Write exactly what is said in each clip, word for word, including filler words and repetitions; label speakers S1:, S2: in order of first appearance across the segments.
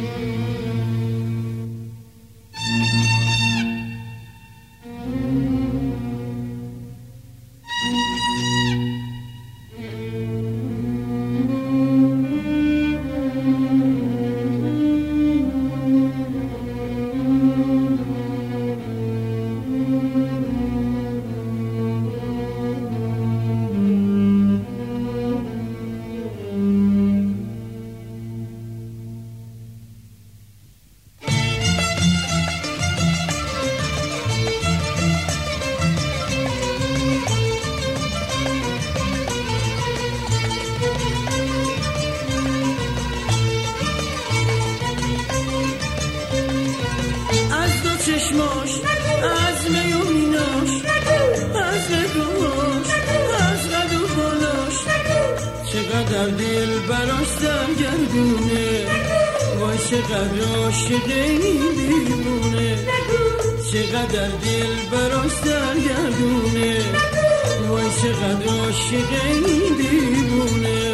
S1: چشماش از میونیناش از نگاهاش از قد و بالاش چقدر دل براش سرگردونه وای چقدر عاشق این دیوونه چقدر دل براش سرگردونه وای چقدر عاشق این دیوونه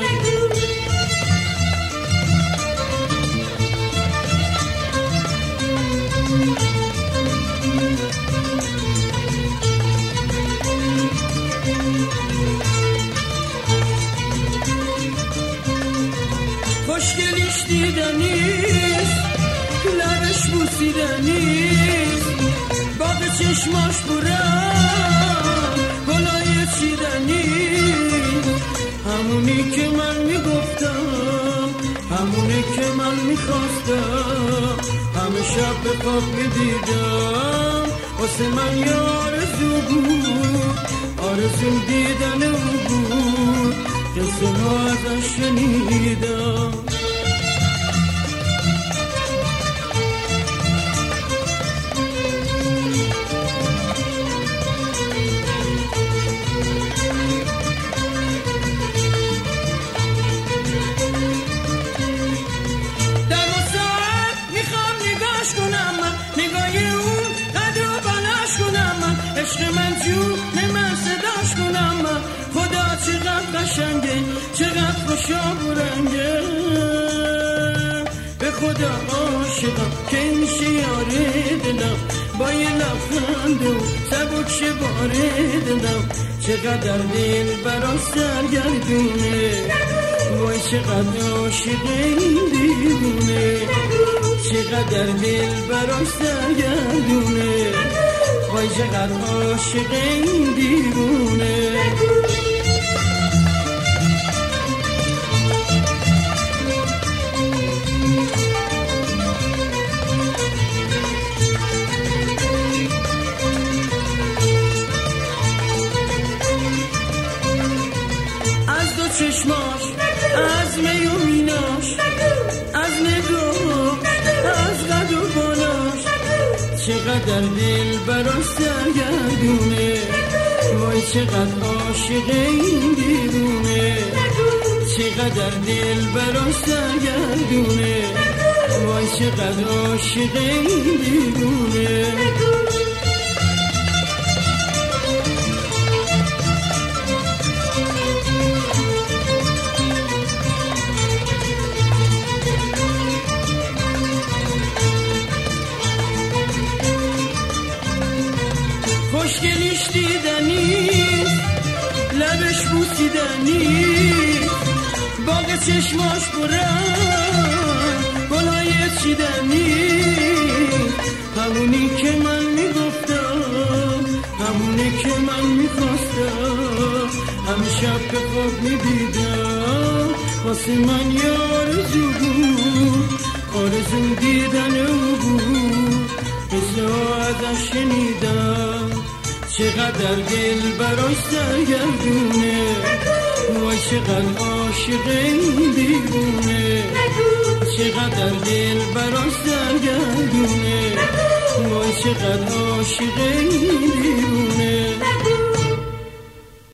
S1: خوشگلیش دیدنیست لبش بوسیدنیست باغ چشماش برم گلای چیدنیست همونی که من میگفتم همونی که من میخواستم همه شب به خواب میدیدم واسه من یه آرزو بود آرزو دیدن او بود قصه ها ازش شنیدم در مساعد میخوام نگاش کنم من نگاه اون قدر و بلاش کنم من عشق من جون من صداش کنم من خدا چقدر قشنگه چقدر خوشا برنگه به خدا عاشقم که میشه یاره دلم با یه لبخند و سبک شه باره دلم چقدر دل براش سرگردونه وای چقدر عاشق این دیوونه چقدر دل براش سرگردونه وای چقدر عاشق این دیوونه چشماش از میونیناش از نگاه از قد و بالاش چقدر دل براش سرگردونه وای چقدر عاشق این دیوونه چقدر دل براش سرگردونه وای چقدر عاشق این دیوونه خوشگلیش دیدنیست لبش بوسیدنیست باغ چشماش برم گلای چیدنیست همونی که من میگفتم همونی که من میخواستم همه شب به خواب میدیدم واسه من یه آرزو بود آرزو دیدن او بود قصه ها ازش شنیدم چقدر دل براش سرگردونه وای چقدر عاشق این دیوونه چقدر دل براش سرگردونه وای چقدر عاشق این دیوونه